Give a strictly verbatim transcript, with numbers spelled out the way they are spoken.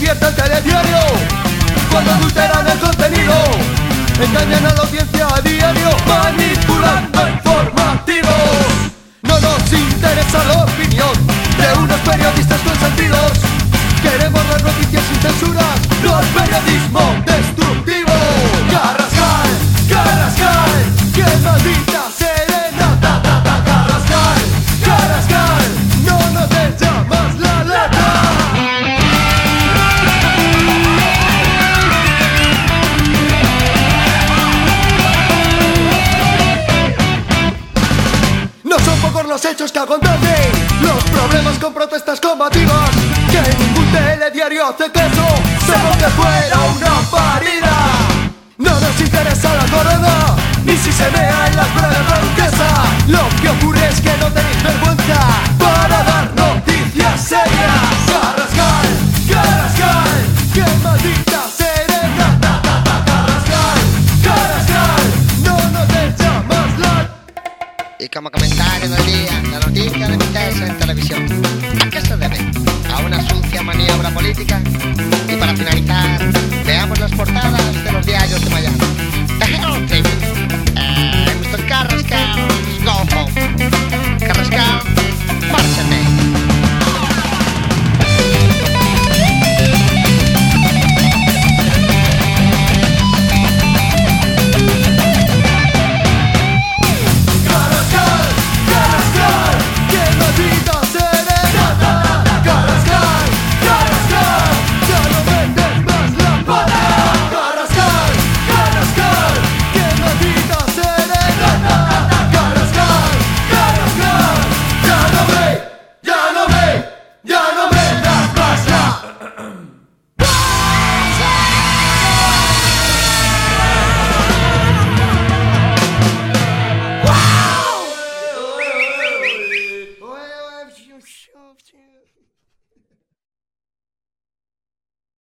convierte el telediario cuando adulteran el contenido, engañan a la audiencia a diario, manipulando informativos. No nos interesa la opinión de unos periodistas consentidos. Queremos las noticias sin censuras, no el periodismo destructivo. Carrascal, Carrascal, que maldita serenata. Carrascal, Carrascal, no nos echa más la lata. No son pocos los hechos que acontecen, los problemas con protestas combativas, que ningún telediario hace caso, como que fuera una parida. No nos interesa la corona, ni si se vea en las pruebas la duquesa. Lo que ocurre es que no tenéis vergüenza para dar noticias serias. Carrascal, Carrascal, que maldita serenata. Carrascal, Carrascal, no nos echa más la... Y como comentario del día, la noticia de Vitesse en televisión. ¿A qué se debe? ¿A una sucia maniobra política?